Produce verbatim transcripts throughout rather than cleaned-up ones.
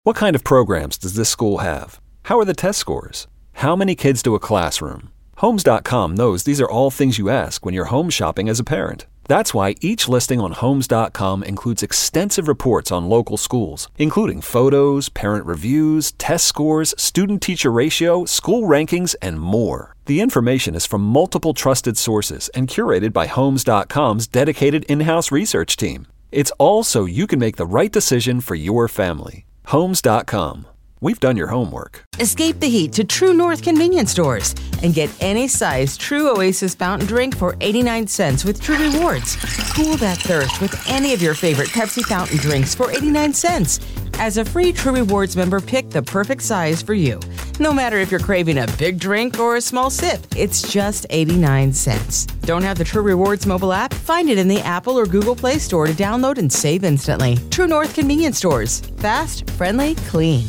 What kind of programs does this school have? How are the test scores? How many kids do a classroom? Homes dot com knows these are all things you ask when you're home shopping as a parent. That's why each listing on Homes dot com includes extensive reports on local schools, including photos, parent reviews, test scores, student-teacher ratio, school rankings, and more. The information is from multiple trusted sources and curated by Homes dot com's dedicated in-house research team. It's all so you can make the right decision for your family. Homes dot com. We've done your homework. Escape the heat to True North convenience stores and get any size True Oasis fountain drink for eighty-nine cents with True Rewards. Cool that thirst with any of your favorite Pepsi fountain drinks for eighty-nine cents. As a free True Rewards member, pick the perfect size for you. No matter if you're craving a big drink or a small sip, it's just eighty-nine cents. Don't have the True Rewards mobile app? Find it in the Apple or Google Play Store to download and save instantly. True North convenience stores. Fast, friendly, clean.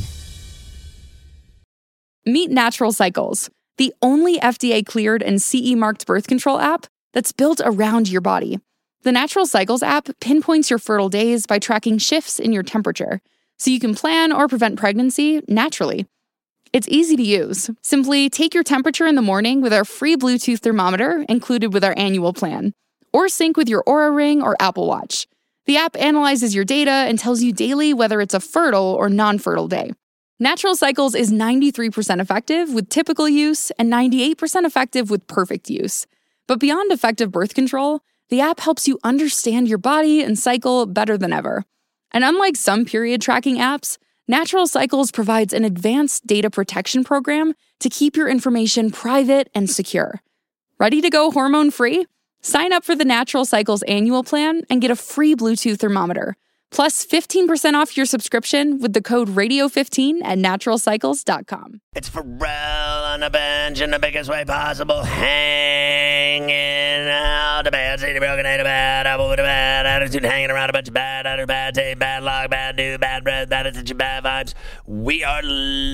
Meet Natural Cycles, the only F D A-cleared and C E-marked birth control app that's built around your body. The Natural Cycles app pinpoints your fertile days by tracking shifts in your temperature, so you can plan or prevent pregnancy naturally. It's easy to use. Simply take your temperature in the morning with our free Bluetooth thermometer included with our annual plan, or sync with your Oura Ring or Apple Watch. The app analyzes your data and tells you daily whether it's a fertile or non-fertile day. Natural Cycles is ninety-three percent effective with typical use and ninety-eight percent effective with perfect use. But beyond effective birth control, the app helps you understand your body and cycle better than ever. And unlike some period tracking apps, Natural Cycles provides an advanced data protection program to keep your information private and secure. Ready to go hormone-free? Sign up for the Natural Cycles annual plan and get a free Bluetooth thermometer. Plus fifteen percent off your subscription with the code radio fifteen at natural cycles dot com. It's Pharrell on the bench in the biggest way possible, hanging out. A bad city, broken, ain't a bad apple with a bad attitude, hanging around a bunch of bad attitude, bad tape, bad luck, bad dude, bad breath, bad attitude, bad vibes. We are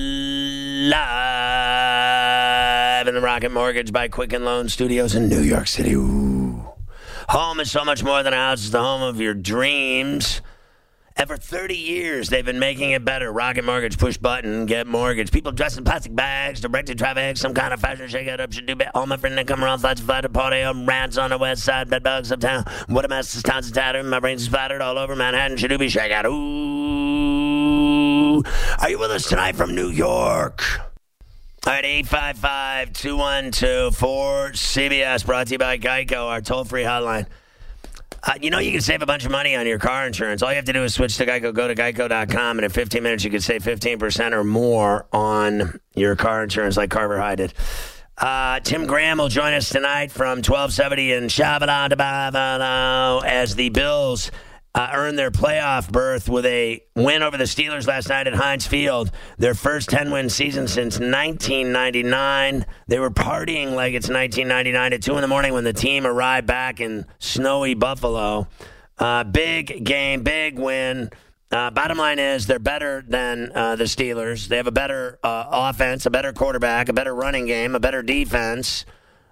live in the Rocket Mortgage by Quicken Loan Studios in New York City. Ooh. Home is so much more than a house. It's the home of your dreams. And for thirty years, they've been making it better. Rocket Mortgage, push button, get mortgage. People dressed in plastic bags, directed traffic, some kind of fashion shake-out up should do better. All my friends that come around, thoughts fly to party, um, rats on the west side, bed bugs uptown. What a mess, this town's a tatter. My brain's splattered all over Manhattan, should do be shake-out. Ooh. Are you with us tonight from New York? All right, eight five five, two one two, four C B S, brought to you by Geico, our toll-free hotline. Uh, you know you can save a bunch of money on your car insurance. All you have to do is switch to Geico. Go to geico dot com, and in fifteen minutes you can save fifteen percent or more on your car insurance like Carver High did. Uh, Tim Graham will join us tonight from twelve seventy in Shabbat as the Bills uh, earn their playoff berth with a win over the Steelers last night at Heinz Field. Their first ten-win season since nineteen ninety-nine. They were partying like it's nineteen ninety-nine at two in the morning when the team arrived back in snowy Buffalo. Uh, big game, big win. Uh, bottom line is they're better than uh, the Steelers. They have a better uh, offense, a better quarterback, a better running game, a better defense.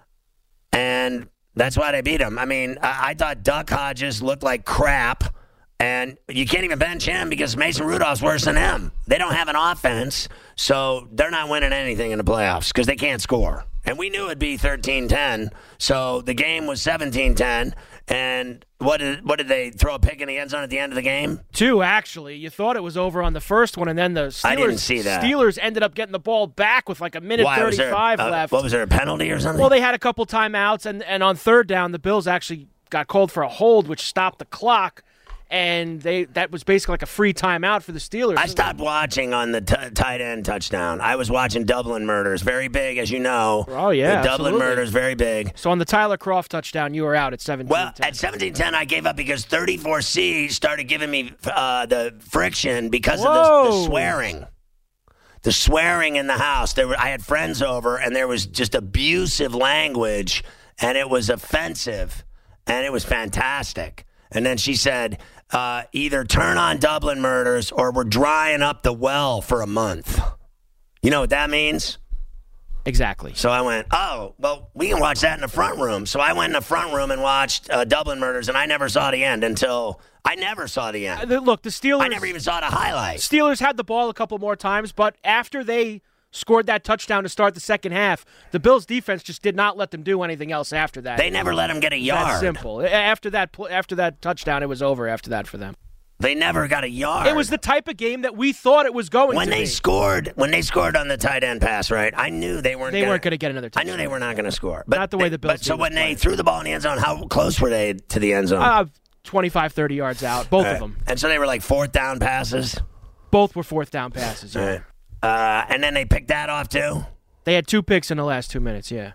And that's why they beat them. I mean, I, I thought Duck Hodges looked like crap. And you can't even bench him because Mason Rudolph's worse than him. They don't have an offense, so they're not winning anything in the playoffs because they can't score. And we knew it'd be thirteen ten, so the game was seventeen ten. And what did what did they throw a pick in the end zone at the end of the game? Two, actually. You thought it was over on the first one, and then the Steelers, I didn't see that. Steelers ended up getting the ball back with like a minute Why, thirty-five was there, uh, left. What was there, a penalty or something? Well, they had a couple timeouts, and, and on third down, the Bills actually got called for a hold, which stopped the clock. And they that was basically like a free timeout for the Steelers. I stopped watching on the t- tight end touchdown. I was watching Dublin Murders, very big, as you know. Oh, yeah, the Dublin absolutely. Murders, very big. So on the Tyler Kroft touchdown, you were out at seventeen ten. Well, at seventeen ten, I gave up because thirty-four C started giving me uh, the friction because of the, the swearing. The swearing in the house. There were, I had friends over, and there was just abusive language, and it was offensive, and it was fantastic. And then she said, uh, either turn on Dublin Murders or we're drying up the well for a month. You know what that means? Exactly. So I went, oh, well, we can watch that in the front room. So I went in the front room and watched uh, Dublin Murders, and I never saw the end until I never saw the end. Uh, look, the Steelers. I never even saw the highlight. Steelers had the ball a couple more times, but after they scored that touchdown to start the second half, the Bills' defense just did not let them do anything else after that. They never let them get a yard. That's simple. After that, after that touchdown, it was over. After that, for them. They never got a yard. It was the type of game that we thought it was going when to they be. scored. When they scored on the tight end pass, right? I knew they weren't. They gonna, weren't going to get another touchdown. I knew they were not going to score. But not the way they, the Bills. But so when they playing. threw the ball in the end zone, how close were they to the end zone? Uh, twenty-five, thirty yards out, both right. of them. And so they were like fourth down passes. Both were fourth down passes. Yeah. Right. Uh, and then they picked that off too. They had two picks in the last two minutes. Yeah.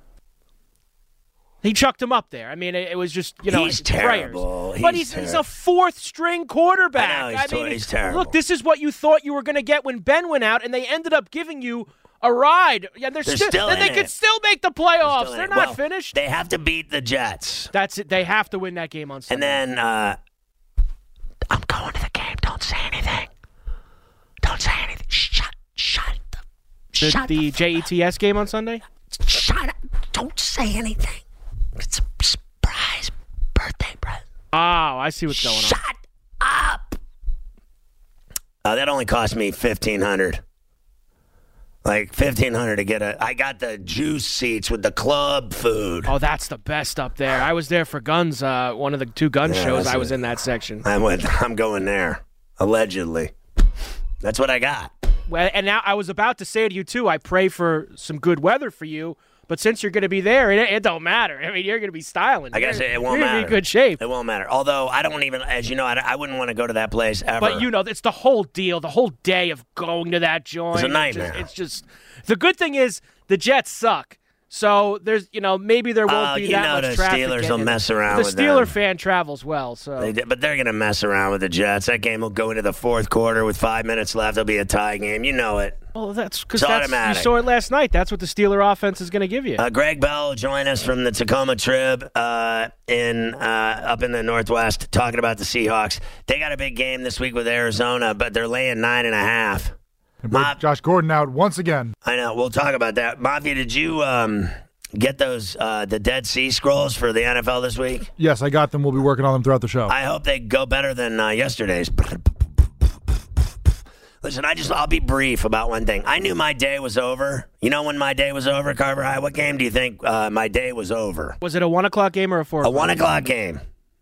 He chucked him up there. I mean, it, it was just, you know, he's prayers. terrible. But he's, he's, he's a fourth-string quarterback. I know, he's, I to- mean, he's terrible. Look, this is what you thought you were going to get when Ben went out, and they ended up giving you a ride. Yeah, they're, They're still, still and in they could it. still make the playoffs. They're They're in not it. Well, finished. They have to beat the Jets. That's it. They have to win that game on And Sunday. then uh, I'm going to the game. Don't say anything. Don't say anything. Shut. Shut. The, the, shut the the J E T S game on Sunday? Shut up. Don't say anything. It's a surprise birthday present. Oh, I see what's going on. Shut up. Uh, that only cost me fifteen hundred dollars. Like fifteen hundred dollars to get a. I got the juice seats with the club food. Oh, that's the best up there. I was there for Guns, uh, one of the two gun Yeah, shows. that's I was it. in that section. I went. I'm going there. Allegedly. That's what I got. Well, and now I was about to say to you, too, I pray for some good weather for you. But since you're going to be there, it, it don't matter. I mean, you're going to be styling. I guess you're, it won't you're matter. You're in good shape. It won't matter. Although I don't even, as you know, I, I wouldn't want to go to that place ever. But you know, it's the whole deal, the whole day of going to that joint. It's a nightmare. It's just, it's just the good thing is the Jets suck. So there's, you know, maybe there won't Oh, be you that know much the traffic. Steelers getting will in. mess around The with Steeler them. fan travels well, so. They did, but they're going to mess around with the Jets. That game will go into the fourth quarter with five minutes left. It'll be a tie game. You know it. Well, that's because It's that's automatic. you saw it last night. That's what the Steeler offense is going to give you. Uh, Greg Bell will join us from the Tacoma Trib uh, in uh, up in the Northwest, talking about the Seahawks. They got a big game this week with Arizona, but they're laying nine and a half. And Ma- Josh Gordon out once again. I know. We'll talk about that. Mafia, did you um, get those uh, the Dead Sea Scrolls for the N F L this week? Yes, I got them. We'll be working on them throughout the show. I hope they go better than uh, yesterday's. Listen, I just I'll be brief about one thing. I knew my day was over. You know when my day was over, Carver High? What game do you think uh, my day was over? Was it a one o'clock game or a four? A one o'clock game.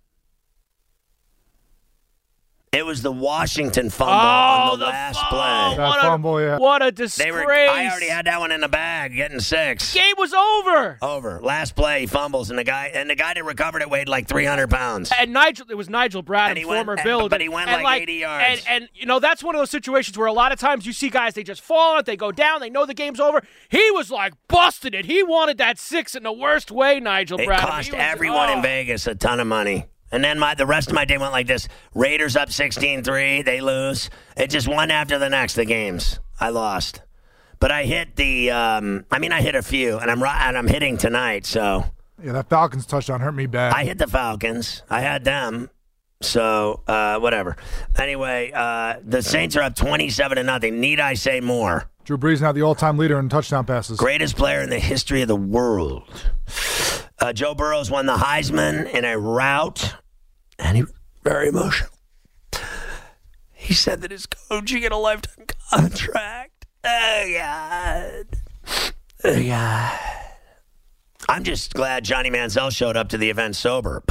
It was the Washington fumble Oh, on the, the last fumble. play. That What a- fumble, yeah. What a disgrace! They were. I already had that one in the bag, getting six. Game was over. Over. Last play, he fumbles, and the guy and the guy that recovered it weighed like three hundred pounds. And Nigel, it was Nigel Bradham, And he went- former and- Bill. but he went and like eighty yards. And, and, you know, that's one of those situations where a lot of times you see guys, they just fall on it, they go down, they know the game's over. He was like busted it. He wanted that six in the worst way, Nigel It Bradham. cost He was- everyone oh. in Vegas a ton of money. And then my the rest of my day went like this. Raiders up sixteen three. They lose. It just one after the next, the games. I lost. But I hit the, um, I mean, I hit a few, and I'm, and I'm hitting tonight, so. Yeah, that Falcons touchdown hurt me bad. I hit the Falcons. I had them. So, uh, whatever. Anyway, uh, the Saints are up twenty-seven to nothing. Need I say more? Drew Brees now the all-time leader in touchdown passes. Greatest player in the history of the world. Uh, Joe Burrows won the Heisman in a rout, and he was very emotional. He said that his coach get a lifetime contract. Oh, God. Oh, God. I'm just glad Johnny Manziel showed up to the event sober.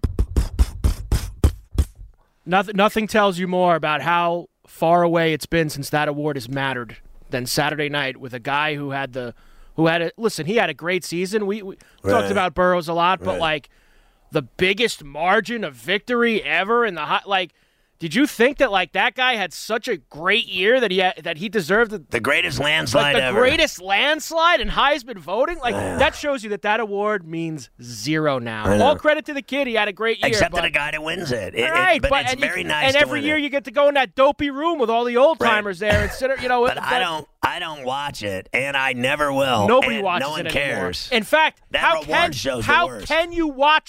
Nothing, nothing tells you more about how far away it's been since that award has mattered than Saturday night with a guy who had the, who had a, listen, he had a great season. We, we Right. talked about Burrows a lot, but Right. like the biggest margin of victory ever in the hot, like, did you think that like that guy had such a great year that he had, that he deserved the, The greatest like landslide the ever. greatest landslide in Heisman voting? Like that shows you that that award means zero now. I know. All credit to the kid; he had a great year. Except but, to the guy that wins it. It- it- Right, but, it's and you- very nice And to every win year it. you get to go in that dopey room with all the old timers there instead of you know. But I don't. I don't watch it, and I never will. Nobody and watches no one it cares. anymore. In fact, That how reward can show's the how worst. can you watch it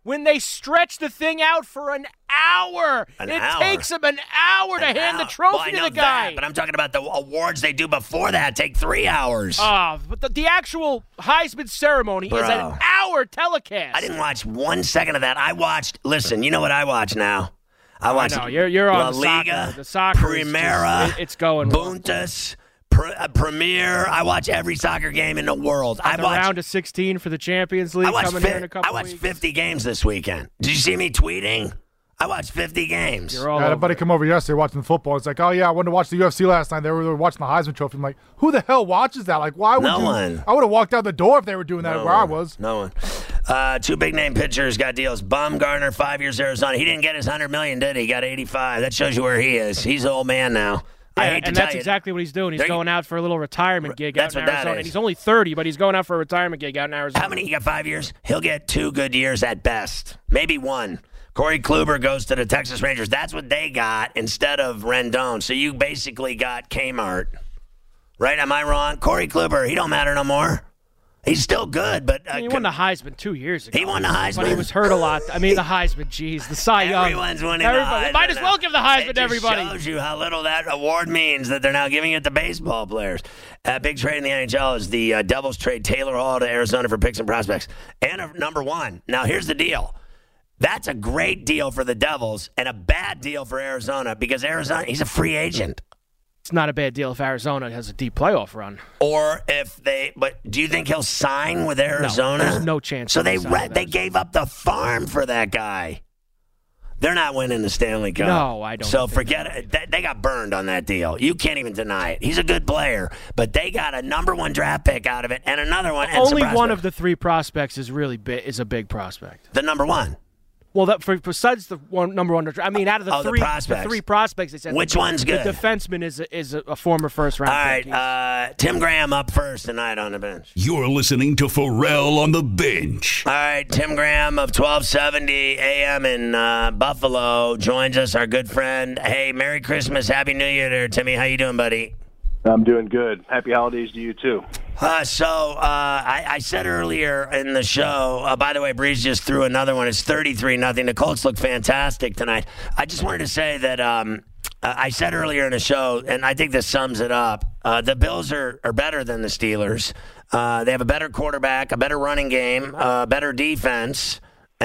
when they stretch the thing out for an hour. An it hour. takes them an hour to An hand hour. the trophy well, I to know the guy. That, but I'm talking about the awards they do before that take three hours. Oh, but the, the actual Heisman ceremony Bro. is an hour telecast. I didn't watch one second of that. I watched, listen, you know what I watch now? I watch I know. You're, you're La on the Liga, soccer. The soccer is Primera, just, it, it's going well. Bundes, Pr- uh, Premier. I watch every soccer game in the world. I The watch round of sixteen for the Champions League I watched, coming fi- here in a couple I watched weeks. fifty games this weekend. Did you see me tweeting? I watched fifty games. You're all I had a over buddy it. come over yesterday watching the football. It's like, oh yeah, I wanted to watch the U F C last night. They were, they were watching the Heisman Trophy. I'm like, who the hell watches that? Like, why would No you? one. I would have walked out the door if they were doing that No where I one. was. No one. Uh, two big name pitchers got deals. Bumgarner, five years Arizona. He didn't get his hundred million, did he? He got eighty-five. That shows you where he is. He's an old man now. I Yeah, hate to and tell that's you. exactly what he's doing. He's There you- going out for a little retirement gig That's out in what that Arizona. is. And he's only thirty, but he's going out for a retirement gig out in Arizona. How many? He got five years? He'll get two good years at best. Maybe one. Corey Kluber goes to the Texas Rangers. That's what they got instead of Rendon. So you basically got Kmart. Right? Am I wrong? Corey Kluber, he don't matter no more. He's still good, but... Uh, I mean, he won the Heisman two years ago. He won the Heisman? But he was hurt a lot. I mean, the Heisman, jeez. The Cy Young. Everyone's winning Everybody- the Heisman. Might as well give the Heisman it to just everybody. shows you how little that award means that they're now giving it to baseball players. Uh, big trade in the N H L is the uh, Devils trade Taylor Hall to Arizona for picks and prospects. And uh, number one. Now, here's the deal. That's a great deal for the Devils and a bad deal for Arizona because Arizona, he's a free agent. It's not a bad deal if Arizona has a deep playoff run. Or if they, but do you think he'll sign with Arizona? there's no chance So he'll they sign re- with they Arizona. gave up the farm for that guy. They're not winning the Stanley Cup. No, I don't So think forget it. They, they got burned on that deal. You can't even deny it. He's a good player, but they got a number one draft pick out of it and another one. And Only some one prospects. of the three prospects is really big, is a big prospect. the number one. Well, that for besides the one number one, I mean, out of the Oh, the three, prospects. three prospects, they said Which the, one's good? The defenseman is a, is a, a former first round All right, pick. uh, Tim Graham up first tonight on the bench. You're listening to Pharrell on the Bench. All right, Tim Graham of twelve seventy A M in uh, Buffalo joins us, our good friend. Hey, Merry Christmas, Happy New Year there, Timmy. How you doing, buddy? I'm doing good. Happy holidays to you, too. Uh, so uh, I, I said earlier in the show, uh, by the way, Breeze just threw another one. It's thirty-three nothing. The Colts look fantastic tonight. I just wanted to say that um, uh, I said earlier in the show, and I think this sums it up, uh, the Bills are, are better than the Steelers. Uh, they have a better quarterback, a better running game, a better defense,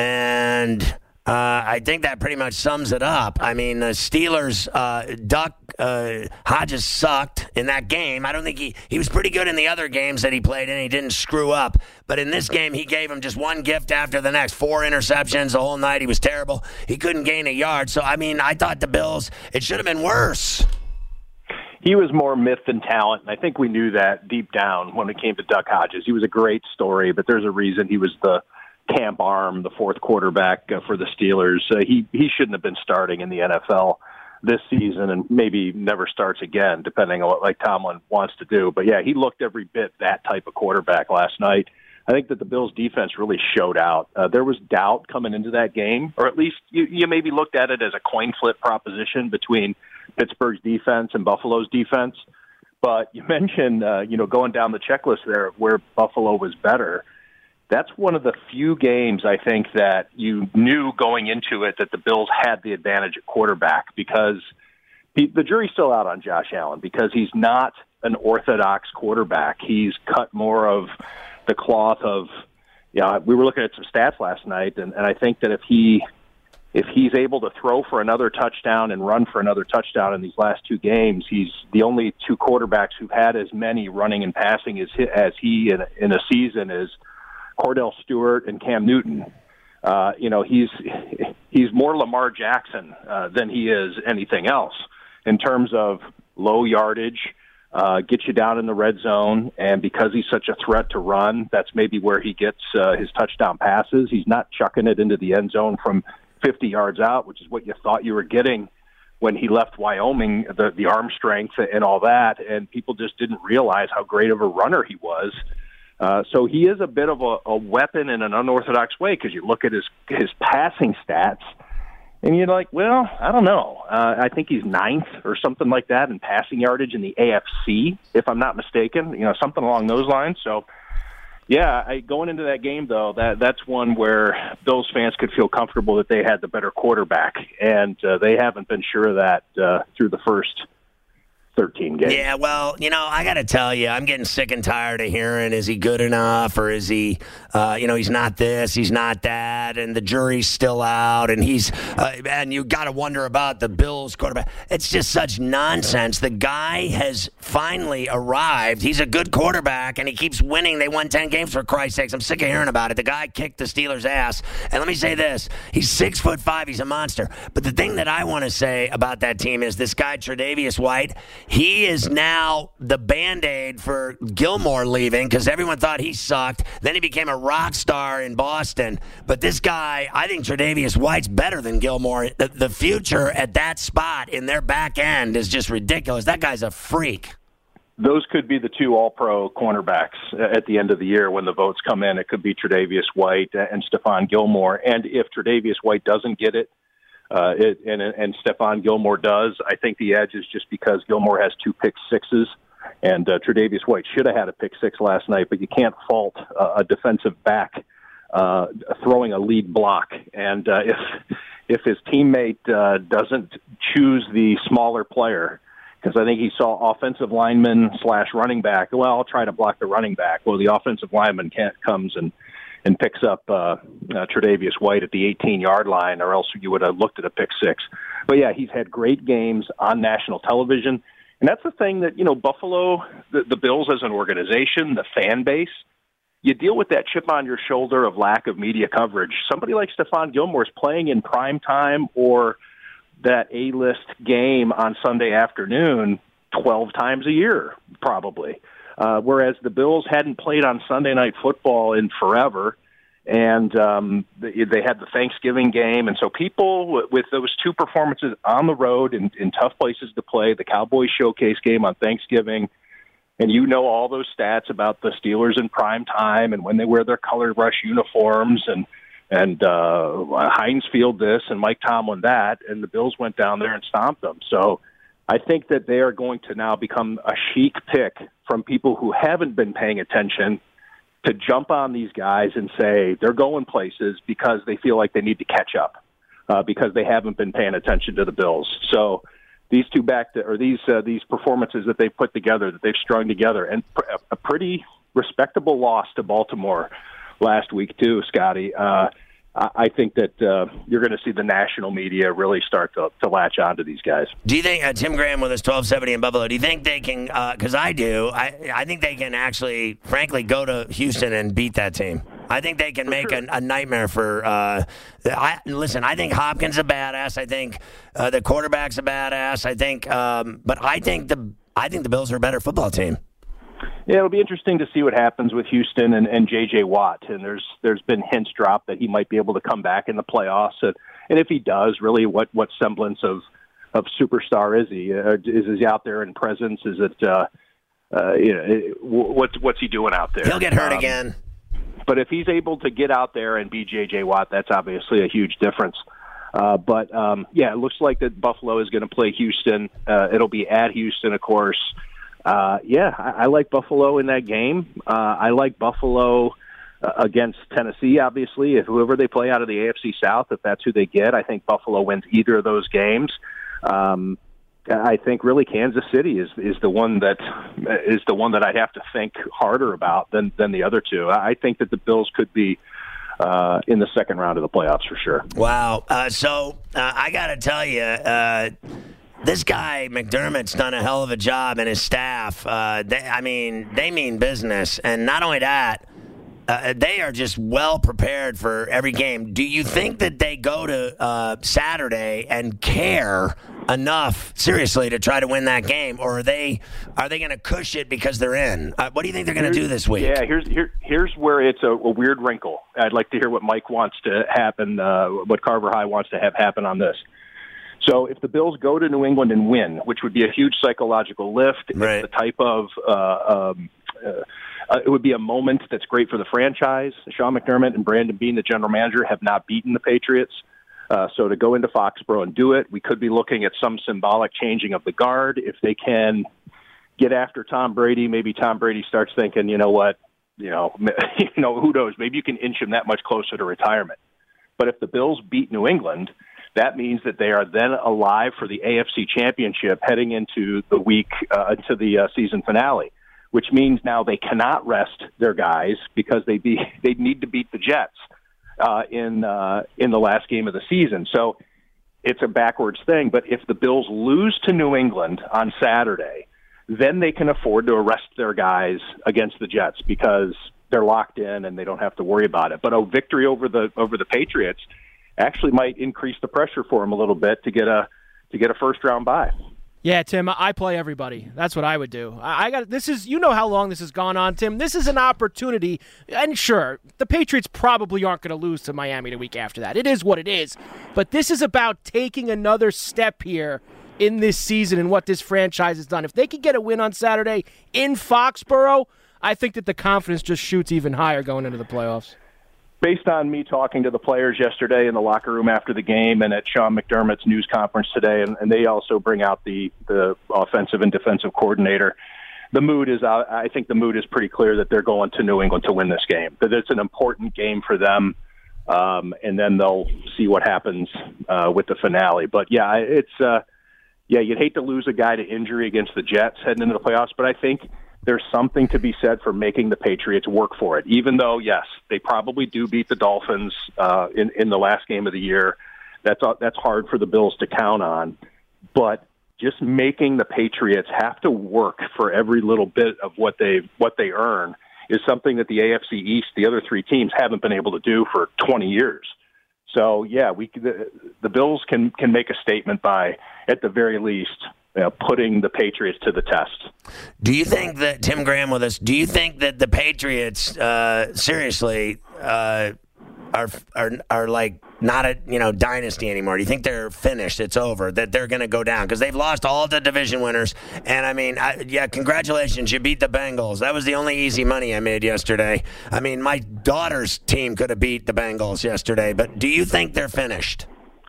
and... Uh, I think that pretty much sums it up. I mean, the Steelers, uh, Duck uh, Hodges sucked in that game. I don't think he, he was pretty good in the other games that he played in. He didn't screw up. But in this game, he gave him just one gift after the next. Four interceptions the whole night. He was terrible. He couldn't gain a yard. So, I mean, I thought the Bills, it should have been worse. He was more myth than talent, and I think we knew that deep down when it came to Duck Hodges. He was a great story, but there's a reason he was the camp arm, the fourth quarterback uh, for the Steelers. Uh, he he shouldn't have been starting in the N F L this season, and maybe never starts again, depending on what like Tomlin wants to do. But yeah, he looked every bit that type of quarterback last night. I think that the Bills' defense really showed out. Uh, there was doubt coming into that game, or at least you, you maybe looked at it as a coin flip proposition between Pittsburgh's defense and Buffalo's defense. But you mentioned, uh, you know, going down the checklist there of where Buffalo was better. That's one of the few games, I think, that you knew going into it that the Bills had the advantage at quarterback because the, the jury's still out on Josh Allen because he's not an orthodox quarterback. He's cut more of the cloth of, yeah, you know, we were looking at some stats last night, and, and I think that if he if he's able to throw for another touchdown and run for another touchdown in these last two games, he's the only two quarterbacks who've had as many running and passing as, as he in, in a season is Cordell Stewart and Cam Newton. Uh, you know, he's he's more Lamar Jackson uh, than he is anything else in terms of low yardage, uh, get you down in the red zone, and because he's such a threat to run, that's maybe where he gets uh, his touchdown passes. He's not chucking it into the end zone from fifty yards out, which is what you thought you were getting when he left Wyoming, the, the arm strength and all that, and people just didn't realize how great of a runner he was. Uh, so he is a bit of a, a weapon in an unorthodox way because you look at his his passing stats, and you're like, well, I don't know. Uh, I think he's ninth or something like that in passing yardage in the A F C, if I'm not mistaken. You know, something along those lines. So Yeah, I, going into that game, though, that that's one where Bills fans could feel comfortable that they had the better quarterback, and uh, they haven't been sure of that uh, through the first thirteen games. Yeah, well, you know, I got to tell you, I'm getting sick and tired of hearing, is he good enough, or is he, uh, you know, he's not this, he's not that, and the jury's still out, and he's, uh, and you got to wonder about the Bills quarterback. It's just such nonsense. The guy has finally arrived. He's a good quarterback, and he keeps winning. They won ten games, for Christ's sakes. I'm sick of hearing about it. The guy kicked the Steelers' ass, and let me say this. He's six foot five. He's a monster. But the thing that I want to say about that team is this guy, Tre'Davious White, he is now the Band-Aid for Gilmore leaving because everyone thought he sucked. Then he became a rock star in Boston. But this guy, I think Tre'Davious White's better than Gilmore. The, the future at that spot in their back end is just ridiculous. That guy's a freak. Those could be the two all-pro cornerbacks at the end of the year when the votes come in. It could be Tre'Davious White and Stephon Gilmore. And if Tre'Davious White doesn't get it, Uh, it, and, and Stephon Gilmore does. I think the edge is just because Gilmore has two pick sixes, and uh, Tre'Davious White should have had a pick six last night, but you can't fault uh, a defensive back uh, throwing a lead block. And uh, if if his teammate uh, doesn't choose the smaller player, because I think he saw offensive lineman slash running back, well, I'll try to block the running back. Well, the offensive lineman can't comes and and picks up uh, uh, Tre'Davious White at the eighteen-yard line, or else you would have looked at a pick six. But, yeah, he's had great games on national television. And that's the thing that, you know, Buffalo, the, the Bills as an organization, the fan base, you deal with that chip on your shoulder of lack of media coverage. Somebody like Stephon Gilmore is playing in prime time or that A-list game on Sunday afternoon twelve times a year, probably. Uh, whereas the Bills hadn't played on Sunday Night Football in forever, and um, they, they had the Thanksgiving game. And so people, with those two performances on the road in, in tough places to play, the Cowboys showcase game on Thanksgiving, and you know all those stats about the Steelers in prime time and when they wear their colored rush uniforms and and uh, Heinz Field this and Mike Tomlin that, and the Bills went down there and stomped them. So I think that they are going to now become a chic pick from people who haven't been paying attention to jump on these guys and say they're going places because they feel like they need to catch up uh, because they haven't been paying attention to the Bills. So these two back to, or these uh, these performances that they've put together, that they've strung together, and pr- a pretty respectable loss to Baltimore last week too, Scotty. Uh, I think that uh, you're going to see the national media really start to, to latch on to these guys. Do you think, uh, Tim Graham with us twelve seventy in Buffalo, do you think they can, because uh, I do, I, I think they can actually, frankly, go to Houston and beat that team. I think they can for make sure. a, a nightmare for, uh, I, listen, I think Hopkins is a badass. I think uh, the quarterback's a badass. I think, um, but I think the I think the Bills are a better football team. Yeah, it'll be interesting to see what happens with Houston and, and J J Watt. And there's there's been hints dropped that he might be able to come back in the playoffs. And, and if he does, really, what, what semblance of, of superstar is he? Uh, is he out there in presence? Is it, uh, uh, you know, what's what's he doing out there? He'll get hurt um, again. But if he's able to get out there and be J J Watt, that's obviously a huge difference. Uh, but um, yeah, it looks like that Buffalo is going to play Houston. Uh, it'll be at Houston, of course. Uh, yeah, I, I like Buffalo in that game. Uh, I like Buffalo uh, against Tennessee, obviously. If whoever they play out of the A F C South, if that's who they get, I think Buffalo wins either of those games. Um, I think really Kansas City is is the one that is the one that I'd have to think harder about than than the other two. I think that the Bills could be uh, in the second round of the playoffs for sure. Wow. Uh, so uh, I got to tell you. Uh, This guy, McDermott's done a hell of a job, and his staff, uh, they, I mean, they mean business. And not only that, uh, they are just well prepared for every game. Do you think that they go to uh, Saturday and care enough, seriously, to try to win that game? Or are they are they going to cush it because they're in? Uh, what do you think they're going to do this week? Yeah, here's here, here's where it's a, a weird wrinkle. I'd like to hear what Mike wants to happen, uh, what Carver High wants to have happen on this. So if the Bills go to New England and win, which would be a huge psychological lift, right. It's the type of uh, um, uh, it would be a moment that's great for the franchise. Sean McDermott and Brandon Beane, the general manager, have not beaten the Patriots. Uh, so to go into Foxborough and do it, we could be looking at some symbolic changing of the guard. If they can get after Tom Brady, maybe Tom Brady starts thinking, you know what, you know, you know, who knows? Maybe you can inch him that much closer to retirement. But if the Bills beat New England, that means that they are then alive for the A F C Championship heading into the week, uh, into the uh, season finale, which means now they cannot rest their guys because they be they need to beat the Jets uh, in uh, in the last game of the season. So it's a backwards thing. But if the Bills lose to New England on Saturday, then they can afford to arrest their guys against the Jets because they're locked in and they don't have to worry about it. But a victory over the over the Patriots actually might increase the pressure for them a little bit to get a to get a first round bye. Yeah, Tim, I play everybody. That's what I would do. I got this is you know how long this has gone on, Tim. This is an opportunity, and sure, the Patriots probably aren't going to lose to Miami the week after that. It is what it is. But this is about taking another step here in this season and what this franchise has done. If they could get a win on Saturday in Foxborough, I think that the confidence just shoots even higher going into the playoffs. Based on me talking to the players yesterday in the locker room after the game and at Sean McDermott's news conference today, and, and they also bring out the, the offensive and defensive coordinator, the mood is, uh, I think the mood is pretty clear that they're going to New England to win this game, that it's an important game for them, um, and then they'll see what happens uh, with the finale. But, yeah, it's uh, yeah, you'd hate to lose a guy to injury against the Jets heading into the playoffs, but I think there's something to be said for making the Patriots work for it, even though, yes, they probably do beat the Dolphins uh, in, in the last game of the year. That's uh, that's hard for the Bills to count on. But just making the Patriots have to work for every little bit of what they what they earn is something that the A F C East, the other three teams, haven't been able to do for twenty years. So, yeah, we the, the Bills can, can make a statement by, at the very least, you know, putting the Patriots to the test. Do you think that, Tim Graham with us, do you think that the Patriots, uh, seriously, uh, are are are like not a you know dynasty anymore? Do you think they're finished? It's over. That they're going to go down because they've lost all the division winners. And I mean, I, yeah, congratulations, you beat the Bengals. That was the only easy money I made yesterday. I mean, my daughter's team could have beat the Bengals yesterday. But do you think they're finished?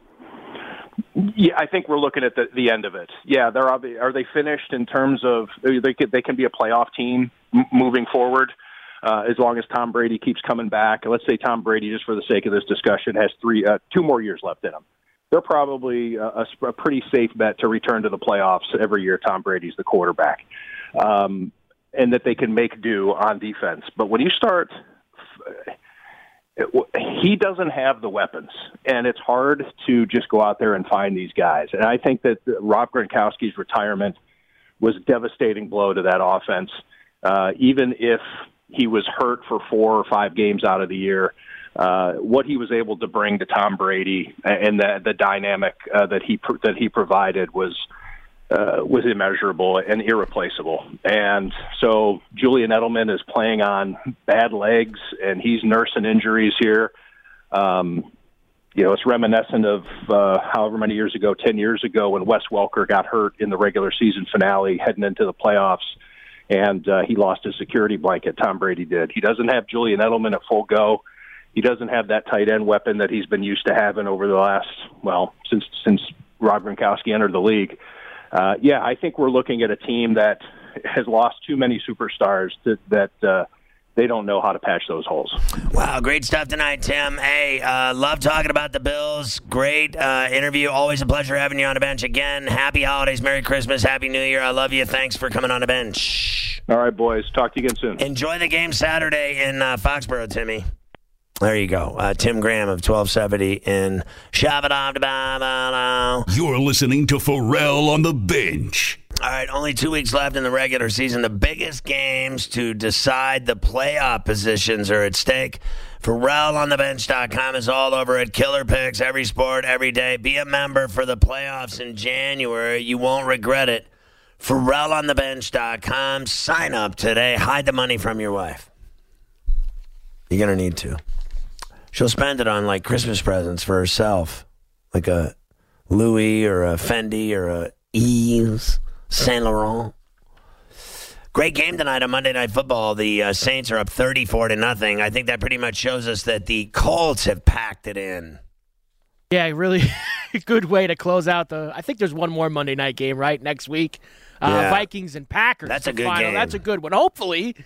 Yeah, I think we're looking at the, the end of it. Yeah, they're are they finished in terms of they could, they can be a playoff team m- moving forward uh, as long as Tom Brady keeps coming back. And let's say Tom Brady, just for the sake of this discussion, has three uh, two more years left in him. They're probably a, a, a pretty safe bet to return to the playoffs every year Tom Brady's the quarterback, um, and that they can make do on defense. But when you start. He doesn't have the weapons, and it's hard to just go out there and find these guys. And I think that Rob Gronkowski's retirement was a devastating blow to that offense. Uh, even if he was hurt for four or five games out of the year, uh, what he was able to bring to Tom Brady and the, the dynamic uh, that he that he provided was uh, was immeasurable and irreplaceable. And so Julian Edelman is playing on bad legs, and he's nursing injuries here. Um, you know, it's reminiscent of uh, however many years ago, ten years ago, when Wes Welker got hurt in the regular season finale heading into the playoffs, and uh, he lost his security blanket. Tom Brady did. He doesn't have Julian Edelman at full go. He doesn't have that tight end weapon that he's been used to having over the last, well, since since Rob Gronkowski entered the league. Uh, yeah, I think we're looking at a team that has lost too many superstars to, that uh, they don't know how to patch those holes. Wow, great stuff tonight, Tim. Hey, uh, love talking about the Bills. Great uh, interview. Always a pleasure having you on the bench again. Happy holidays, Merry Christmas, Happy New Year. I love you. Thanks for coming on the bench. All right, boys. Talk to you again soon. Enjoy the game Saturday in uh, Foxborough, Timmy. There you go. Uh, Tim Graham of twelve seventy in Shabba-dabba-dabba. You're listening to Pharrell on the Bench. All right, only two weeks left in the regular season. The biggest games to decide the playoff positions are at stake. Pharrell on the bench dot com is all over it. Killer picks, every sport, every day. Be a member for the playoffs in January. You won't regret it. Pharrell on the bench dot com. Sign up today. Hide the money from your wife. You're going to need to. She'll spend it on, like, Christmas presents for herself, like a Louis or a Fendi or a Yves Saint Laurent. Great game tonight on Monday Night Football. The uh, Saints are up thirty-four to nothing. I think that pretty much shows us that the Colts have packed it in. Yeah, really good way to close out the. I think there's one more Monday night game, right, next week. Uh, yeah. Vikings and Packers. That's a good final. game. That's a good one. Hopefully,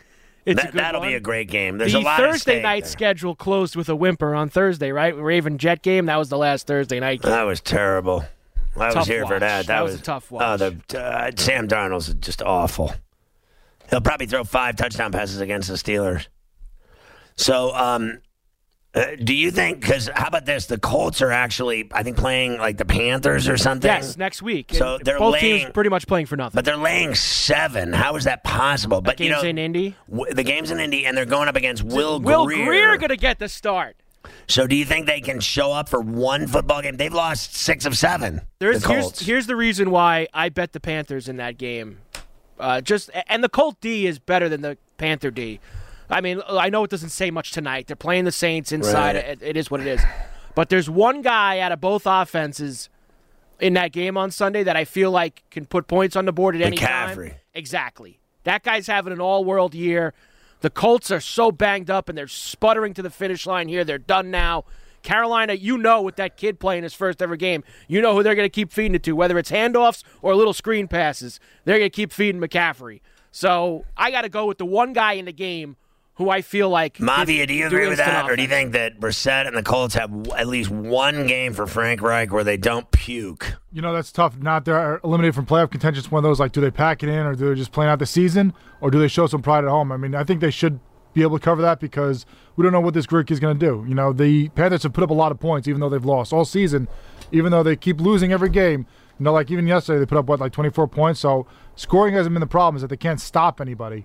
It's that, a good that'll one. be a great game. There's the a lot Thursday of stake night there. schedule closed with a whimper on Thursday, right? Raven Jet game. That was the last Thursday night game. That was terrible. I was Tough here for watch. that. That was a tough watch. Oh, the uh, Sam Darnold's just awful. He'll probably throw five touchdown passes against the Steelers. So, um, uh, do you think? Because how about this? The Colts are actually, I think, playing like the Panthers or something. Yes, next week. So And they're both laying- teams pretty much playing for nothing. But they're laying seven. How is that possible? But game's you know, in Indy. W- the game's in Indy, and they're going up against Will Will Greer. Greer going to get the start. So, do you think they can show up for one football game? They've lost six of seven. There's, the here's, Colts. here's the reason why I bet the Panthers in that game. Uh, just and the Colt D is better than the Panther D. I mean, I know it doesn't say much tonight. They're playing the Saints inside. Right. It, it is what it is. But there's one guy out of both offenses in that game on Sunday that I feel like can put points on the board at any time. McCaffrey. Exactly. That guy's having an all-world year. The Colts are so banged up, and they're sputtering to the finish line here. They're done now. Carolina, you know, with that kid playing his first ever game, you know who they're going to keep feeding it to, whether it's handoffs or little screen passes. They're going to keep feeding McCaffrey. So I got to go with the one guy in the game who I feel like Mavia, do you agree with instant that? Or do you offense. think that Brissett and the Colts have w- at least one game for Frank Reich where they don't puke? You know, that's tough. Not they're eliminated from playoff contention. It's one of those, like, do they pack it in or do they just plan out the season or do they show some pride at home? I mean, I think they should be able to cover that because we don't know what this Greek is going to do. You know, the Panthers have put up a lot of points even though they've lost all season, even though they keep losing every game. You know, like even yesterday they put up, what, like twenty-four points? So scoring hasn't been the problem, is that they can't stop anybody.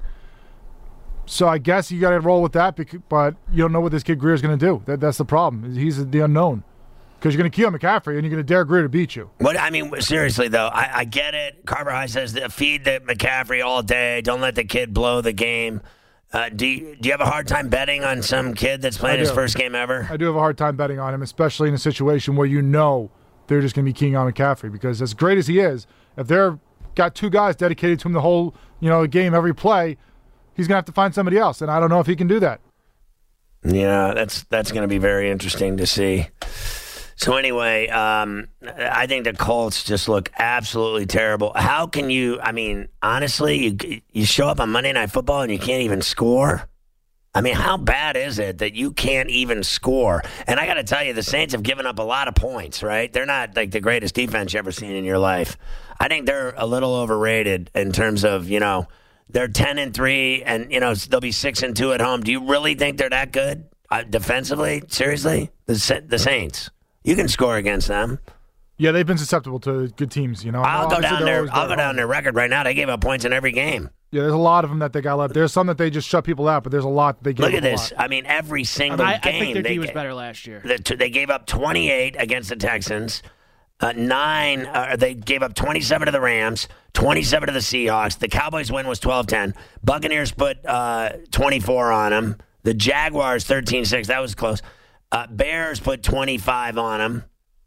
So I guess you got to roll with that, bec- but you don't know what this kid Greer is going to do. That, that's the problem. He's the unknown. Because you're going to kill McCaffrey and you're going to dare Greer to beat you. What I mean, seriously though, I, I get it. Carver High says that feed the McCaffrey all day. Don't let the kid blow the game. Uh, do you, do you have a hard time betting on some kid that's playing I his do. first game ever? I do have a hard time betting on him, especially in a situation where you know they're just going to be keying on McCaffrey. Because as great as he is, if they're got two guys dedicated to him the whole you know game, every play, he's going to have to find somebody else. And I don't know if he can do that. Yeah, that's that's going to be very interesting to see. So anyway, um, I think the Colts just look absolutely terrible. How can you? I mean, honestly, you you show up on Monday Night Football and you can't even score. I mean, how bad is it that you can't even score? And I got to tell you, the Saints have given up a lot of points. Right? They're not like the greatest defense you ever seen in your life. I think they're a little overrated in terms of you know they're ten and three, and you know they'll be six and two at home. Do you really think they're that good uh, defensively? Seriously, the Sa- the Saints. You can score against them. Yeah, they've been susceptible to good teams. You know, I'll go Obviously, down they're there. always I'll good go at down home. their record right now. They gave up points in every game. Yeah, there's a lot of them that they got left. There's some that they just shut people out, but there's a lot that they give Look up at a this. lot. I mean, every single I, I game think their they D was ga- better last year. the t- They gave up twenty-eight against the Texans. Uh, nine. Uh, they gave up twenty-seven to the Rams. twenty-seven to the Seahawks. The Cowboys win was twelve ten. Buccaneers put uh, twenty-four on them. The Jaguars thirteen six. That was close. Uh, Bears put twenty-five on them.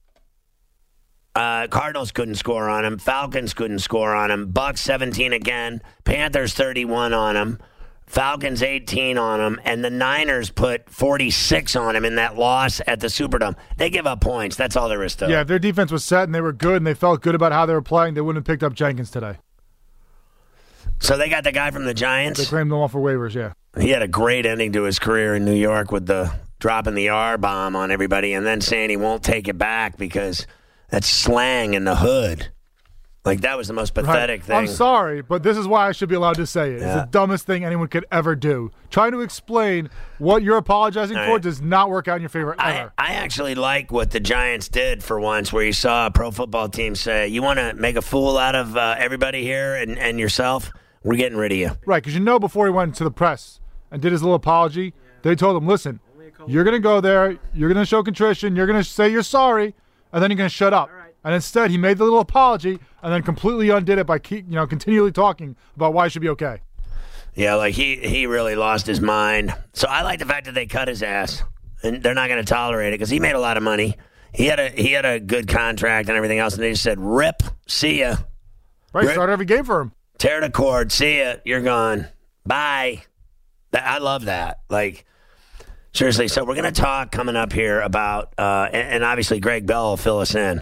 Uh, Cardinals couldn't score on them. Falcons couldn't score on them. Bucks seventeen again. Panthers thirty-one on them. Falcons eighteen on them. And the Niners put forty-six on them in that loss at the Superdome. They give up points. That's all there is to it. Yeah, if their defense was set and they were good and they felt good about how they were playing, they wouldn't have picked up Jenkins today. So they got the guy from the They Giants. claimed them off for waivers, yeah. He had a great ending to his career in New York with the dropping the R bomb on everybody and then saying he won't take it back because that's slang in the hood. Like, that was the most pathetic Right. thing. I'm sorry, but this is why I should be allowed to say it. Yeah. It's the dumbest thing anyone could ever do. Trying to explain what you're apologizing All for right. does not work out in your favor I, ever. I actually like what the Giants did for once, where you saw a pro football team say, you want to make a fool out of uh, everybody here and, and yourself? We're getting rid of you. Right, because you know before he went to the press and did his little apology, they told him, listen, you're going to go there, you're going to show contrition, you're going to say you're sorry, and then you're going to shut up. And instead, he made the little apology and then completely undid it by keep, you know, continually talking about why it should be okay. Yeah, like he, he really lost his mind. So I like the fact that they cut his ass, and they're not going to tolerate it because he made a lot of money. He had a he had a good contract and everything else, and they just said, "Rip, see ya, Right, Right. start every game for him. tear the cord, see ya, you're gone, bye." That, I love that. Like, seriously. So we're going to talk coming up here about, uh, and, and obviously Greg Bell will fill us in.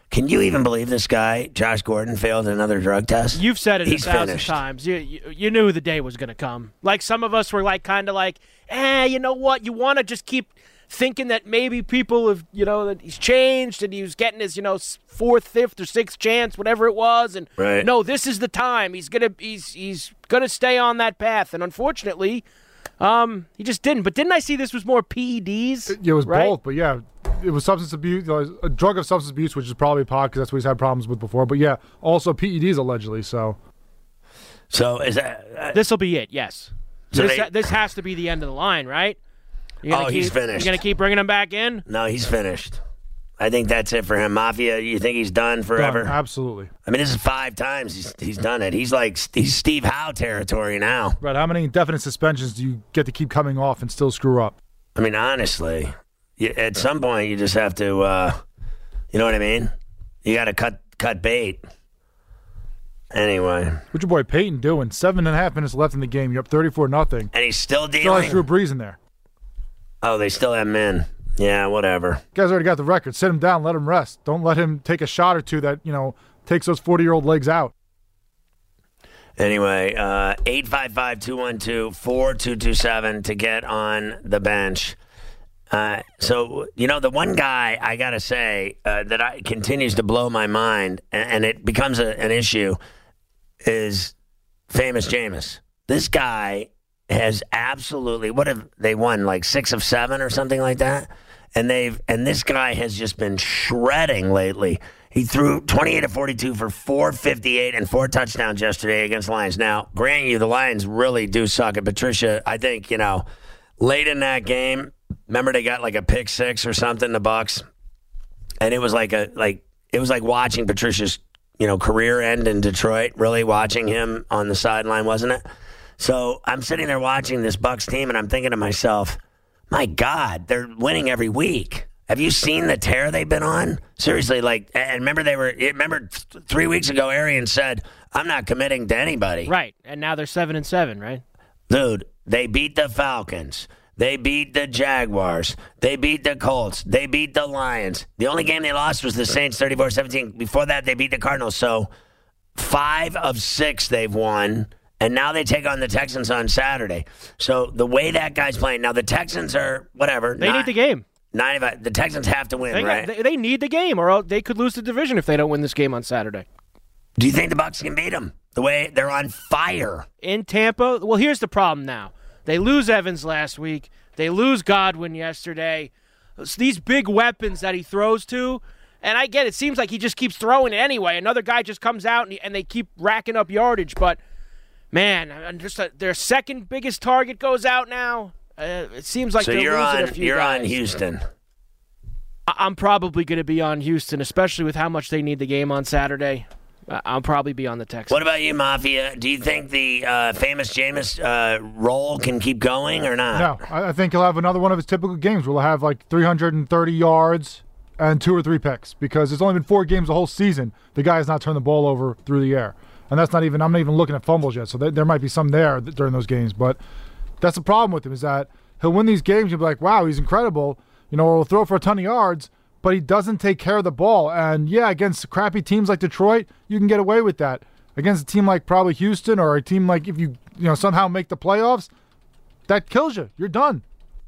Can you even believe this guy, Josh Gordon, failed another drug test? You've said it He's a thousand finished. times. You, you you knew the day was going to come. Like some of us were like kind of like, eh, you know what? You want to just keep thinking that maybe people have, you know, that he's changed and he was getting his, you know, fourth, fifth, or sixth chance, whatever it was. And right. no, this is the time. He's gonna he's he's gonna stay on that path. And unfortunately, um, he just didn't. But didn't I see this was more P E Ds? It, it was right? both, but yeah. It was substance abuse, you know, a drug of substance abuse, which is probably pot because that's what he's had problems with before. But yeah, also P E Ds allegedly. So, so is that uh, this will be it? Yes. So this, they, this has to be the end of the line, right? You're gonna oh, keep, he's finished. You're gonna keep bringing him back in? No, he's finished. I think that's it for him. Mafia, you think he's done forever? done, absolutely. I mean, this is five times he's he's done it. He's like he's Steve Howe territory now. Right? How many indefinite suspensions do you get to keep coming off and still screw up? I mean, honestly. You, at some point, you just have to, uh, you know what I mean? You got to cut cut bait. Anyway. What's your boy Peyton doing? Seven and a half minutes left in the game. You're up thirty-four nothing. And he's still dealing. Still has Drew Brees in there. Oh, they still have him in. Yeah, whatever. You guys already got the record. Sit him down. Let him rest. Don't let him take a shot or two that, you know, takes those forty-year-old legs out. Anyway, uh, eight five five, two one two, four two two seven to get on the bench. Uh, so, you know, the one guy I got to say uh, that I, continues to blow my mind, and, and it becomes a, an issue, is Famous Jameis. This guy has absolutely, what have they won, like six of seven or something like that? And they've and this guy has just been shredding lately. He threw twenty-eight of forty-two for four fifty-eight and four touchdowns yesterday against the Lions. Now, grant you, the Lions really do suck. And Patricia, I think, you know, late in that game, remember they got like a pick six or something, the Bucs, and it was like a like it was like watching Patricia's, you know, career end in Detroit. Really watching him on the sideline, wasn't it? So I'm sitting there watching this Bucs team, and I'm thinking to myself, my God, they're winning every week. Have you seen the tear they've been on? Seriously, like, and remember they were. Remember th- three weeks ago, Arians said, "I'm not committing to anybody." Right, and now they're seven and seven, right? Dude, they beat the Falcons. They beat the Jaguars. They beat the Colts. They beat the Lions. The only game they lost was the Saints thirty-four seventeen. Before that, they beat the Cardinals. So five of six they've won, and now they take on the Texans on Saturday. So the way that guy's playing, now the Texans are, whatever. They not, need the game. Nine of the Texans have to win, they right? Got, they, they need the game, or else they could lose the division if they don't win this game on Saturday. Do you think the Bucs can beat them? The way they're on fire. In Tampa? Well, here's the problem now. They lose Evans last week. They lose Godwin yesterday. So these big weapons that he throws to, and I get it, it seems like he just keeps throwing it anyway. Another guy just comes out, and, he, and they keep racking up yardage. But, man, just a, their second biggest target goes out now. Uh, it seems like so they're you're losing on, a few you're guys. on Houston. I- I'm probably going to be on Houston, especially with how much they need the game on Saturday. I'll probably be on the Texans. What about you, Mafia? Do you think the uh, Famous Jameis uh, role can keep going or not? No, I I think he'll have another one of his typical games where he'll have like three hundred thirty yards and two or three picks because it's only been four games the whole season. The guy has not turned the ball over through the air. And that's not even, I'm not even looking at fumbles yet, so there, there might be some there th- during those games. But that's the problem with him is that he'll win these games, you'll be like, wow, he's incredible, you know, or he'll throw for a ton of yards, but he doesn't take care of the ball. And, yeah, against crappy teams like Detroit, you can get away with that. Against a team like probably Houston or a team like if you, you know, somehow make the playoffs, that kills you. You're done.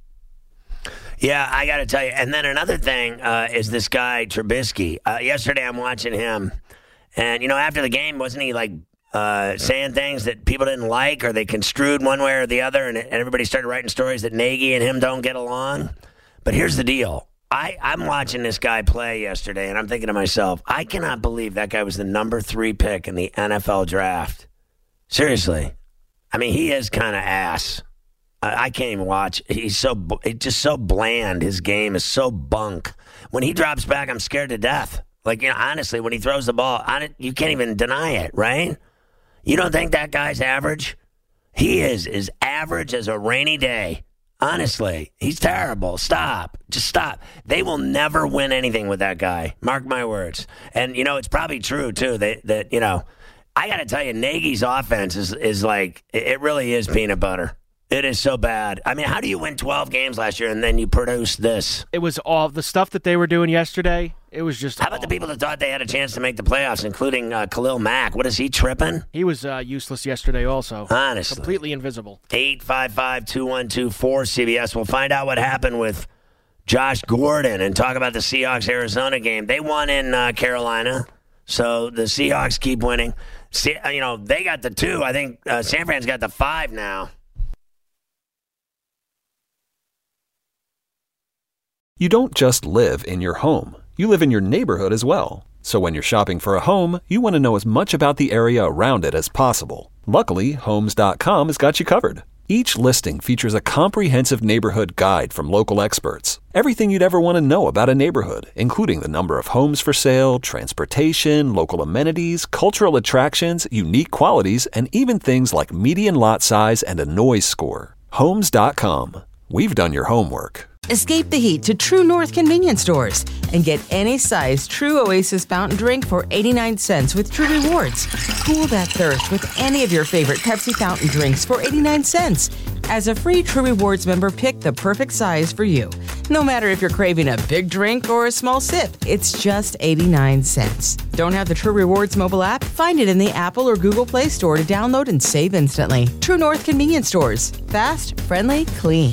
Yeah, I got to tell you. And then another thing uh, is this guy, Trubisky. Uh, yesterday I'm watching him, and, you know, after the game, wasn't he, like, uh, saying things that people didn't like or they construed one way or the other, and, and everybody started writing stories that Nagy and him don't get along? But here's the deal. I, I'm watching this guy play yesterday, and I'm thinking to myself, I cannot believe that guy was the number three pick in the N F L draft. Seriously. I mean, he is kind of ass. I, I can't even watch. He's so he's just so bland. His game is so bunk. When he drops back, I'm scared to death. Like, you know, honestly, when he throws the ball, on it, you can't even deny it, right? You don't think that guy's average? He is as average as a rainy day. Honestly, he's terrible. Stop. Just stop. They will never win anything with that guy. Mark my words. And, you know, it's probably true, too, that, that you know, I got to tell you, Nagy's offense is, is like, it really is peanut butter. It is so bad. I mean, how do you win twelve games last year and then you produce this? It was all the stuff that they were doing yesterday. It was just. How about the people that thought they had a chance to make the playoffs, including uh, Khalil Mack? What is he tripping? He was uh, useless yesterday also. Honestly. Completely invisible. eight five five, two one two, four C B S. We'll find out what happened with Josh Gordon and talk about the Seahawks-Arizona game. They won in uh, Carolina, so the Seahawks keep winning. See, you know, they got the two. I think uh, San Fran's got the five now. You don't just live in your home. You live in your neighborhood as well. So when you're shopping for a home, you want to know as much about the area around it as possible. Luckily, Homes dot com has got you covered. Each listing features a comprehensive neighborhood guide from local experts. Everything you'd ever want to know about a neighborhood, including the number of homes for sale, transportation, local amenities, cultural attractions, unique qualities, and even things like median lot size and a noise score. Homes dot com. We've done your homework. Escape the heat to True North convenience stores and get any size True Oasis fountain drink for eighty-nine cents with True Rewards. Cool that thirst with any of your favorite Pepsi fountain drinks for eighty-nine cents. As a free True Rewards member, pick the perfect size for you. No matter if you're craving a big drink or a small sip, it's just eighty-nine cents. Don't have the True Rewards mobile app? Find it in the Apple or Google Play Store to download and save instantly. True North convenience stores. Fast, friendly, clean.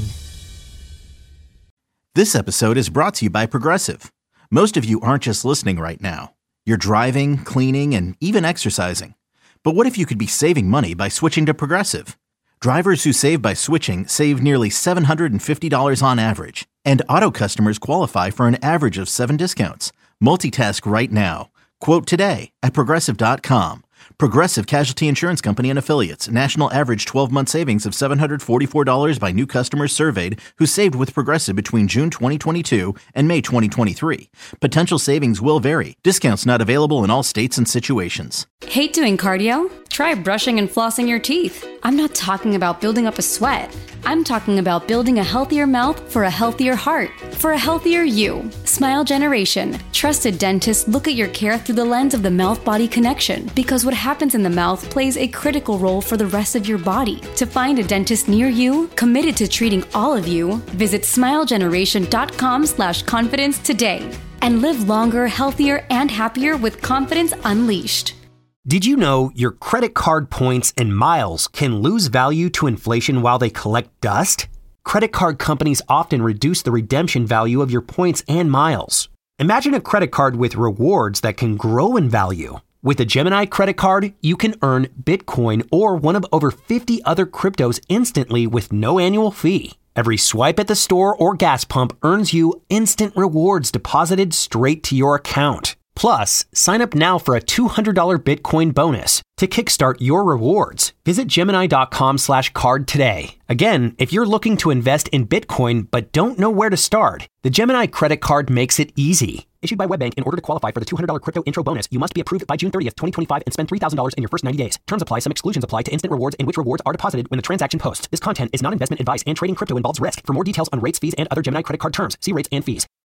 This episode is brought to you by Progressive. Most of you aren't just listening right now. You're driving, cleaning, and even exercising. But what if you could be saving money by switching to Progressive? Drivers who save by switching save nearly seven hundred fifty dollars on average. And auto customers qualify for an average of seven discounts. Multitask right now. Quote today at Progressive dot com. Progressive Casualty Insurance Company and Affiliates. National average twelve-month savings of seven hundred forty-four dollars by new customers surveyed who saved with Progressive between June twenty twenty-two and May twenty twenty-three. Potential savings will vary. Discounts not available in all states and situations. Hate doing cardio? Try brushing and flossing your teeth. I'm not talking about building up a sweat. I'm talking about building a healthier mouth for a healthier heart, for a healthier you. Smile Generation. Trusted dentists look at your care through the lens of the mouth-body connection, because what happens in the mouth plays a critical role for the rest of your body. To find a dentist near you, committed to treating all of you, visit smilegeneration.com slash confidence today and live longer, healthier, and happier with confidence unleashed. Did you know your credit card points and miles can lose value to inflation while they collect dust? Credit card companies often reduce the redemption value of your points and miles. Imagine a credit card with rewards that can grow in value. With a Gemini credit card, you can earn Bitcoin or one of over fifty other cryptos instantly with no annual fee. Every swipe at the store or gas pump earns you instant rewards deposited straight to your account. Plus, sign up now for a two hundred dollars Bitcoin bonus to kickstart your rewards. Visit Gemini.com slash card today. Again, if you're looking to invest in Bitcoin but don't know where to start, the Gemini credit card makes it easy. Issued by WebBank, in order to qualify for the two hundred dollars crypto intro bonus, you must be approved by June thirtieth, twenty twenty-five and spend three thousand dollars in your first ninety days. Terms apply. Some exclusions apply to instant rewards in which rewards are deposited when the transaction posts. This content is not investment advice and trading crypto involves risk. For more details on rates, fees, and other Gemini credit card terms, see rates and fees.